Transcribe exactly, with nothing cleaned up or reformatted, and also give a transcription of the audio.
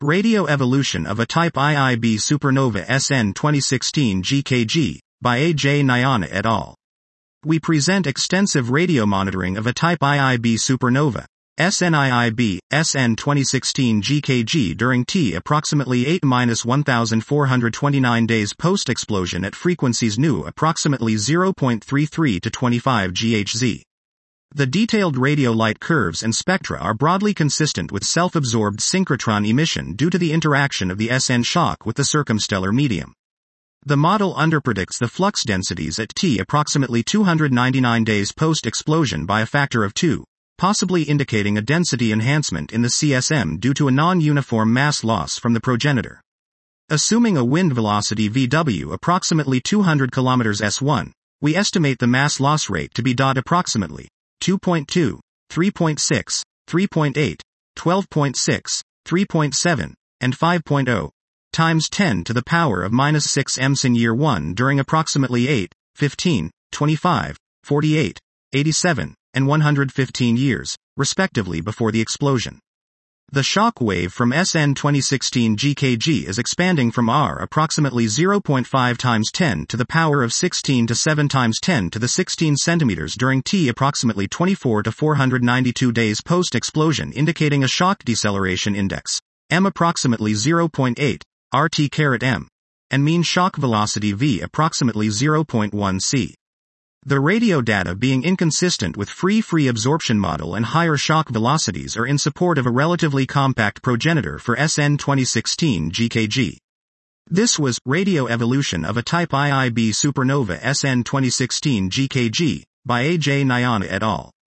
Radio Evolution of a Type I I b Supernova S N twenty sixteen G K G, by A J Nyana et al. We present extensive radio monitoring of a Type I I b supernova, S N I I b, S N twenty sixteen G K G during T approximately eight to one thousand four hundred twenty-nine days post-explosion at frequencies nu approximately zero point three three to twenty-five gigahertz. The detailed radio light curves and spectra are broadly consistent with self-absorbed synchrotron emission due to the interaction of the S N shock with the circumstellar medium. The model underpredicts the flux densities at T approximately two hundred ninety-nine days post-explosion by a factor of two, possibly indicating a density enhancement in the C S M due to a non-uniform mass loss from the progenitor. Assuming a wind velocity V W approximately two hundred kilometers per second, we estimate the mass loss rate to be dot approximately two point two, three point six, three point eight, twelve point six, three point seven, and five point zero, times ten to the power of minus six meters in year one during approximately eight, fifteen, twenty-five, forty-eight, eighty-seven, and one hundred fifteen years, respectively before the explosion. The shock wave from S N twenty sixteen G K G is expanding from R approximately zero point five times ten to the power of sixteen to seven times ten to the sixteen centimeters during T approximately twenty-four to four hundred ninety-two days post-explosion, indicating a shock deceleration index, M approximately zero point eight, R T caret M, and mean shock velocity V approximately zero point one c. The radio data being inconsistent with free-free absorption model and higher shock velocities are in support of a relatively compact progenitor for S N twenty sixteen G K G. This was Radio Evolution of a Type I I b Supernova S N twenty sixteen G K G, by A J Nyana et al.